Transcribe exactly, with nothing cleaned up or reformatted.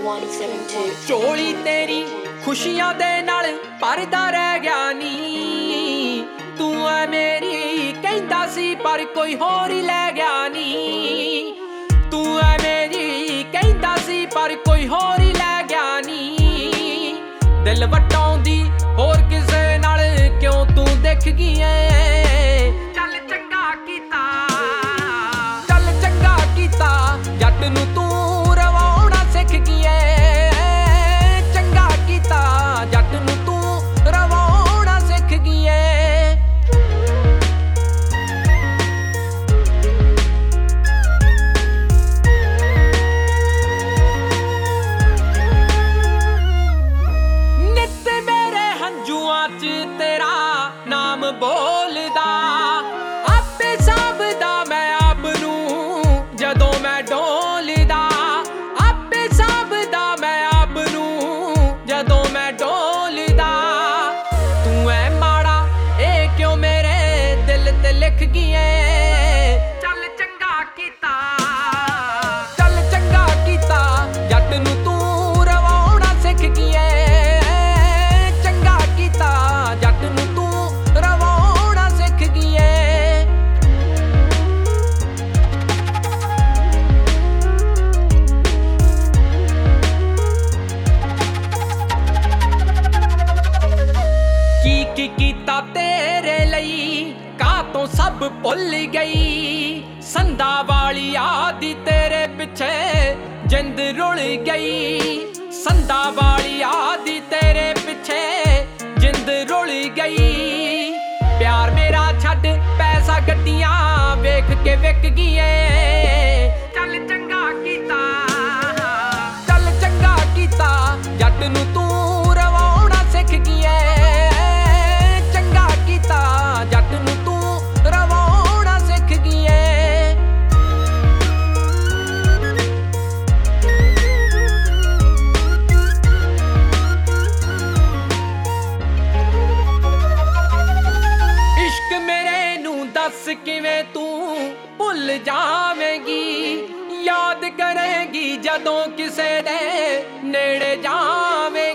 one seven two। ਝੋਲੀ ਤੇਰੀ ਖੁਸ਼ੀਆਂ ਦੇ ਨਾਲ ਭਰਦਾ ਰਹਿ ਗਿਆ ਨੀ, ਤੂੰ ਐ ਮੇਰੀ ਕਹਿੰਦਾ ਸੀ ਪਰ ਕੋਈ ਹੋਰ ਹੀ ਲੈ ਗਿਆ ਨੀ, ਤੂੰ ਐ ਮੇਰੀ ਕਹਿੰਦਾ ਸੀ ਪਰ ਕੋਈ ਹੋਰ ਹੀ ਲੈ ਗਿਆ ਨੀ। ਦਿਲ ਵਟਾਉਂਦੀ ਹੋਰ ਕਿਸੇ ਨਾਲ ਕਿਉਂ ਤੂੰ ਦਿਖ ਗਈ ਐ, ਚੱਲ ਚੰਗਾ ਕੀਤਾ ਚੱਲ ਚੰਗਾ ਕੀਤਾ ਜੱਟ ਨੂੰ ਤੂੰ ਰਵਾਉਣਾ ਸਿੱਖ ਗਈ ਐ, ਚੰਗਾ ਕੀਤਾ ਜੱਟ ਨੂੰ ਤੂੰ ਰਵਾਉਣਾ ਸਿੱਖ ਗਈ ਐ। ਨਿੱਤ ਮੇਰੇ ਹੰਝੂਆਂ ਚ ਤੇਰਾ ਨਾਮ ਬੋਲਦਾ, ਆਪੇ ਸਾਂਭਦਾ ਮੈਂ ਆਪ ਨੂੰ ਜਦੋਂ ਮੈਂ ਡੋਲਦਾ, ਆਪੇ ਸਾਂਭਦਾ ਮੈਂ ਆਪ ਨੂੰ ਜਦੋਂ ਮੈਂ ਡੋਲਦਾ। ਤੂੰ ਐ ਮਾੜਾ ਇਹ ਕਿਉਂ ਮੇਰੇ ਦਿਲ ਤੇ ਲਿਖ ਗਈ ਐ, ਚੱਲ ਚੰਗਾ ਕੀਤਾ ਚੱਲ ਚੰਗਾ ਕੀਤਾ ਜੱਟ ਨੂੰ ਤੂੰ ਰਵਾਉਣਾ ਸਿੱਖ ਗਈ ਐ, ਚੰਗਾ ਕੀਤਾ ਜੱਟ ਨੂੰ ਤੂੰ ਰਵਾਉਣਾ ਸਿੱਖ ਗਈ ਐ। ਕੀ ਕੀ ਕੀਤਾ ਤੇਰੇ ਲਈ ਕਾਤੋਂ ਸਭ ਭੁੱਲ ਗਈ, ਸੰਦਾ ਵਾਲੀ ਆਦੀ ਤੇਰੇ ਪਿੱਛੇ ਜਿੰਦ ਰੁਲ ਗਈ, ਸੰਦਾ ਵਾਲੀ ਆਦੀ ਤੇਰੇ ਪਿੱਛੇ ਜਿੰਦ ਰੁਲ ਗਈ। ਪਿਆਰ ਮੇਰਾ ਛੱਡ ਪੈਸਾ ਗੱਡੀਆਂ ਵੇਖ ਕੇ ਵਿਕ ਗਈ ਏ, ਚੱਲ ਚੰਗਾ ਕੀਤਾ ਚੱਲ ਚੰਗਾ ਕੀਤਾ ਜੱਟ ਨੂੰ ਤੂੰ ਰਵਾਉਣਾ ਸਿੱਖ ਗਈ ਏ, ਚੰਗਾ ਕੀਤਾ ਜੱਟ ਨੂੰ ਤੂੰ ਰਵਾਉਣਾ ਸਿੱਖ ਗਈ ਏ। ਇਸ਼ਕ ਮੇਰੇ ਨੂੰ ਦੱਸ ਕਿਵੇਂ ਤੂੰ ਭੁੱਲ ਜਾਵੇਂਗੀ, ਯਾਦ ਕਰੇਗੀ ਜਦੋਂ ਕਿਸੇ ਦੇ ਨੇੜੇ ਜਾਵੇਂ।